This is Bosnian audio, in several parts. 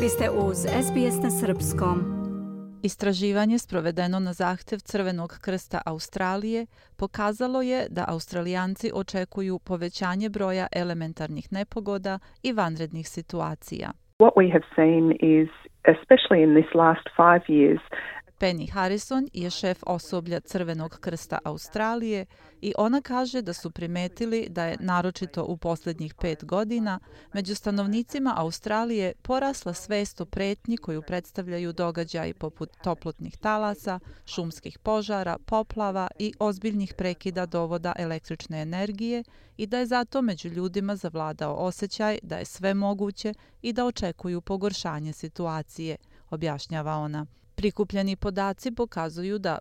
Vi ste uz SBS na srpskom. Istraživanje sprovedeno na zahtjev Crvenog krsta Australije pokazalo je da Australijanci očekuju povećanje broja elementarnih nepogoda i vanrednih situacija. What we have seen is, especially in this last 5 years, Penny Harrison je šef osoblja Crvenog krsta Australije i ona kaže da su primetili da je naročito u posljednjih 5 godina među stanovnicima Australije porasla svest o pretnji koju predstavljaju događaji poput toplotnih talasa, šumskih požara, poplava i ozbiljnih prekida dovoda električne energije i da je zato među ljudima zavladao osjećaj da je sve moguće i da očekuju pogoršanje situacije, objašnjava ona. Prikupljeni podaci pokazuju da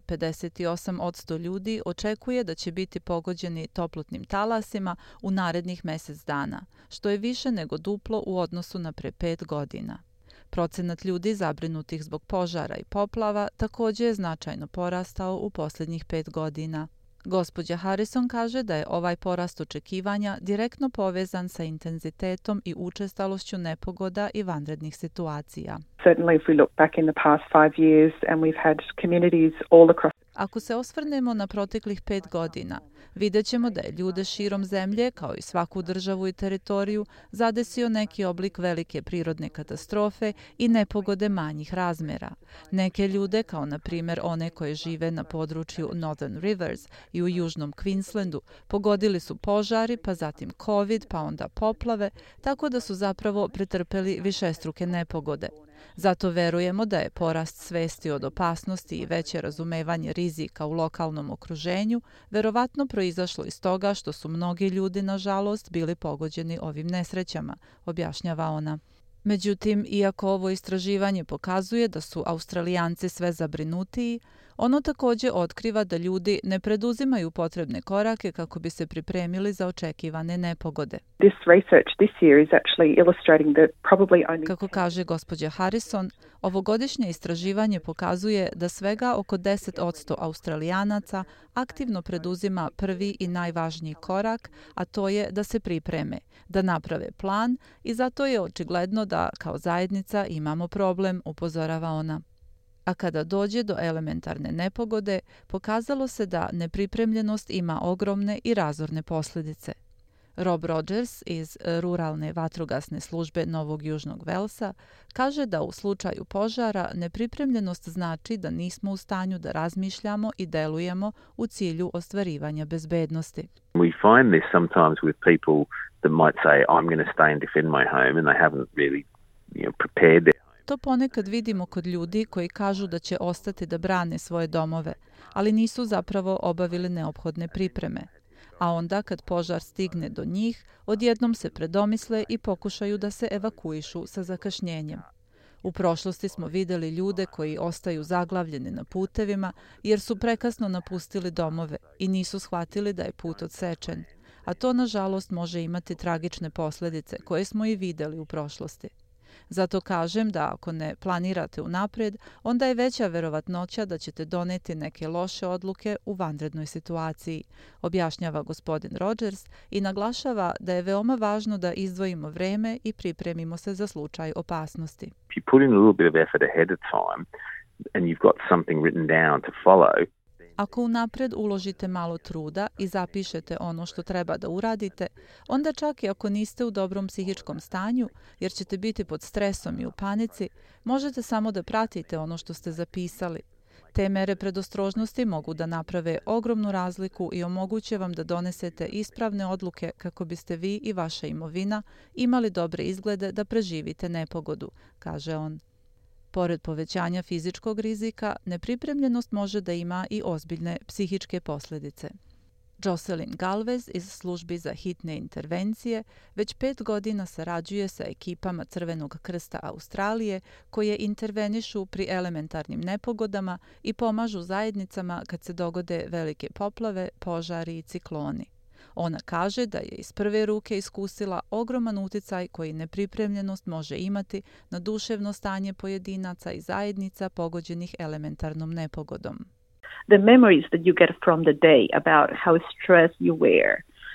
58% ljudi očekuje da će biti pogođeni toplotnim talasima u narednih mjesec dana, što je više nego duplo u odnosu na pre 5 godina. Procenat ljudi zabrinutih zbog požara i poplava također je značajno porastao u posljednjih 5 godina. Gospođa Harrison kaže da je ovaj porast očekivanja direktno povezan sa intenzitetom i učestalošću nepogoda i vanrednih situacija. certainly if we look back in the past 5 years and we've had communities all across. Ako se osvrnemo na proteklih 5 godina, vidjet ćemo da je ljude širom zemlje, kao i svaku državu i teritoriju, zadesio neki oblik velike prirodne katastrofe i nepogode manjih razmjera. Neke ljude, kao na primjer one koje žive na području Northern Rivers i u južnom Queenslandu, pogodili su požari, pa zatim COVID, pa onda poplave, tako da su zapravo pretrpeli višestruke nepogode. Zato verujemo da je porast svesti od opasnosti i veće razumevanje rizika u lokalnom okruženju verovatno proizašlo iz toga što su mnogi ljudi, nažalost, bili pogođeni ovim nesrećama, objašnjava ona. Međutim, iako ovo istraživanje pokazuje da su Australijanci sve zabrinutiji, ono također otkriva da ljudi ne preduzimaju potrebne korake kako bi se pripremili za očekivane nepogode. This research this year is actually illustrating that probably only. Kako kaže gospođa Harrison, ovogodišnje istraživanje pokazuje da svega oko 10% Australijanaca aktivno preduzima prvi i najvažniji korak, a to je da se pripreme, da naprave plan i zato je očigledno da kao zajednica imamo problem, upozorava ona. A kada dođe do elementarne nepogode, pokazalo se da nepripremljenost ima ogromne i razorne posljedice. Rob Rogers iz ruralne vatrogasne službe Novog Južnog Velsa kaže da u slučaju požara nepripremljenost znači da nismo u stanju da razmišljamo i delujemo u cilju ostvarivanja bezbednosti. We find this sometimes with people that might say, I'm going to stay and defend my home, and they haven't really prepared their. To ponekad vidimo kod ljudi koji kažu da će ostati da brane svoje domove, ali nisu zapravo obavili neophodne pripreme. A onda kad požar stigne do njih, odjednom se predomisle i pokušaju da se evakuišu sa zakašnjenjem. U prošlosti smo vidjeli ljude koji ostaju zaglavljeni na putevima jer su prekasno napustili domove i nisu shvatili da je put odsečen. A to, nažalost, može imati tragične posljedice koje smo i vidjeli u prošlosti. Zato kažem da ako ne planirate unaprijed, onda je veća verovatnoća da ćete doneti neke loše odluke u vanrednoj situaciji, objašnjava gospodin Rogers i naglašava da je veoma važno da izdvojimo vreme i pripremimo se za slučaj opasnosti. If you put in a little bit of effort ahead of time and you've got something written down to follow. Ako unaprijed uložite malo truda i zapišete ono što treba da uradite, onda čak i ako niste u dobrom psihičkom stanju, jer ćete biti pod stresom i u panici, možete samo da pratite ono što ste zapisali. Te mere predostrožnosti mogu da naprave ogromnu razliku i omoguće vam da donesete ispravne odluke kako biste vi i vaša imovina imali dobre izglede da preživite nepogodu, kaže on. Pored povećanja fizičkog rizika, nepripremljenost može da ima i ozbiljne psihičke posljedice. Jocelyn Galvez iz službi za hitne intervencije već 5 godina sarađuje sa ekipama Crvenog krsta Australije koje intervenišu pri elementarnim nepogodama i pomažu zajednicama kad se dogode velike poplave, požari i cikloni. Ona kaže da je iz prve ruke iskusila ogroman uticaj koji nepripremljenost može imati na duševno stanje pojedinaca i zajednica pogođenih elementarnom nepogodom. The memories that you get from the day about how stressed you were.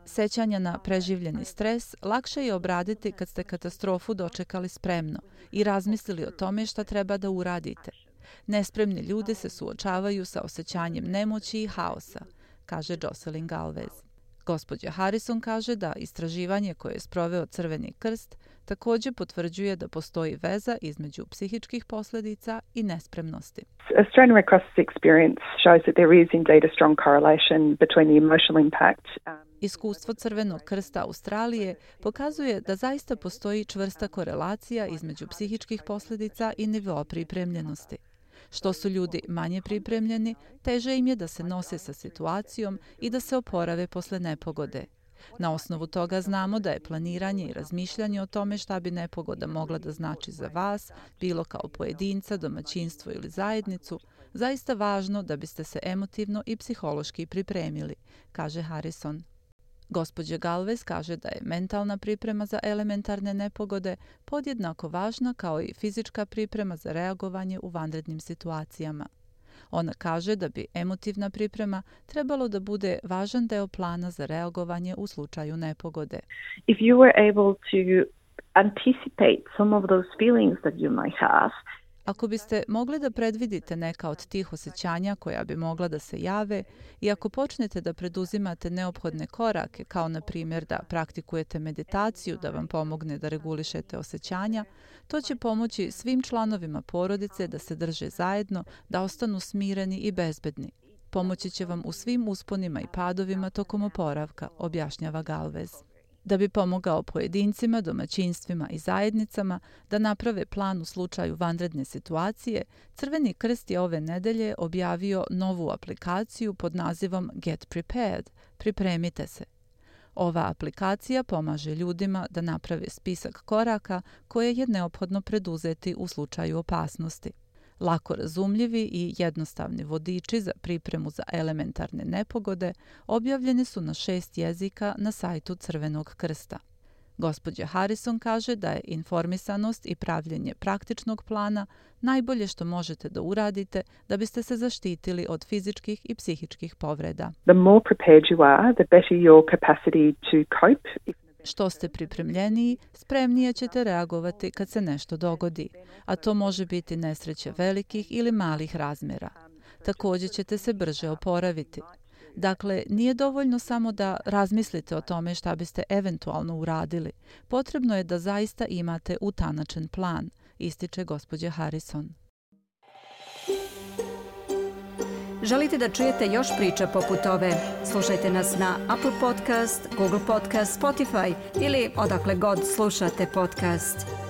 Sećanja na preživljeni stres lakše je obraditi kad ste katastrofu dočekali spremno i razmislili o tome šta treba da uradite. Nespremni ljudi se suočavaju sa osjećanjem nemoći i haosa, kaže Jocelyn Galvez. Gospođa Harrison kaže da istraživanje koje je sproveo Crveni krst također potvrđuje da postoji veza između psihičkih posljedica i nespremnosti. Australian Red Cross's experience shows that there is indeed a strong correlation between the emotional impact. Iskustvo Crvenog krsta Australije pokazuje da zaista postoji čvrsta korelacija između psihičkih posljedica i nivoa pripremljenosti. Što su ljudi manje pripremljeni, teže im je da se nose sa situacijom i da se oporave posle nepogode. Na osnovu toga znamo da je planiranje i razmišljanje o tome šta bi nepogoda mogla da znači za vas, bilo kao pojedinca, domaćinstvo ili zajednicu, zaista važno da biste se emotivno i psihološki pripremili, kaže Harrison. Gospođa Galvez kaže da je mentalna priprema za elementarne nepogode podjednako važna kao i fizička priprema za reagovanje u vanrednim situacijama. Ona kaže da bi emotivna priprema trebalo da bude važan deo plana za reagovanje u slučaju nepogode. If you were able to anticipate some of those feelings that you might have, ako biste mogli da predvidite neka od tih osjećanja koja bi mogla da se jave i ako počnete da preduzimate neophodne korake, kao na primjer da praktikujete meditaciju da vam pomogne da regulišete osjećanja, to će pomoći svim članovima porodice da se drže zajedno, da ostanu smireni i bezbedni. Pomoći će vam u svim usponima i padovima tokom oporavka, objašnjava Galvez. Da bi pomogao pojedincima, domaćinstvima i zajednicama da naprave plan u slučaju vanredne situacije, Crveni krst je ove nedelje objavio novu aplikaciju pod nazivom Get Prepared, pripremite se. Ova aplikacija pomaže ljudima da naprave spisak koraka koje je neophodno preduzeti u slučaju opasnosti. Lako razumljivi i jednostavni vodiči za pripremu za elementarne nepogode objavljeni su na 6 jezika na sajtu Crvenog krsta. Gospođa Harrison kaže da je informisanost i pravljenje praktičnog plana najbolje što možete da uradite da biste se zaštitili od fizičkih i psihičkih povreda. The more prepared you are, the better your capacity to cope. Što ste pripremljeniji, spremnije ćete reagovati kad se nešto dogodi, a to može biti nesreće velikih ili malih razmjera. Također ćete se brže oporaviti. Dakle, nije dovoljno samo da razmislite o tome šta biste eventualno uradili. Potrebno je da zaista imate utanačen plan, ističe gospođa Harrison. Želite da čujete još priča poput ove? Slušajte nas na Apple Podcast, Google Podcast, Spotify ili odakle god slušate podcast.